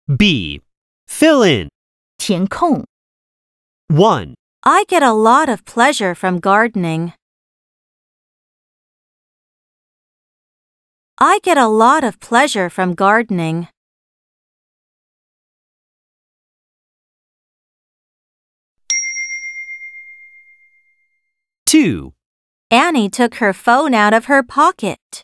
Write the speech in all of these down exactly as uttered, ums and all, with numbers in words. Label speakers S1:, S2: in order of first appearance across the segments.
S1: B. Fill in.
S2: 填空
S1: one,
S3: I get a lot of pleasure from gardening. I get a lot of pleasure from gardening.
S1: two,
S3: Annie took her phone out of her pocket.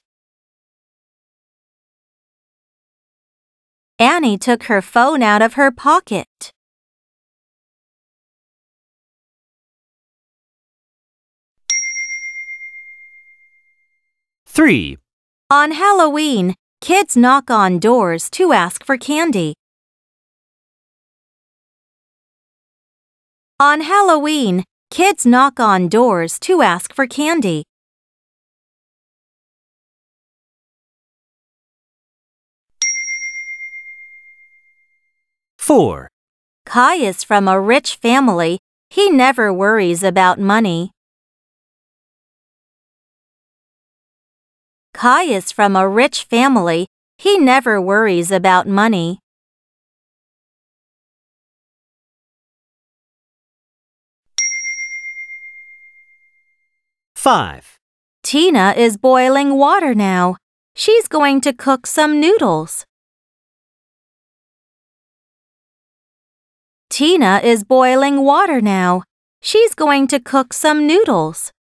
S3: Annie took her phone out of her pocket.
S1: three,
S3: On Halloween, kids knock on doors to ask for candy. On Halloween, kids knock on doors to ask for candy.
S1: four,
S3: Kai is from a rich family. He never worries about money. Kai is from a rich family. He never worries about money.
S1: five,
S3: Tina is boiling water now. She's going to cook some noodles. Tina is boiling water now. She's going to cook some noodles.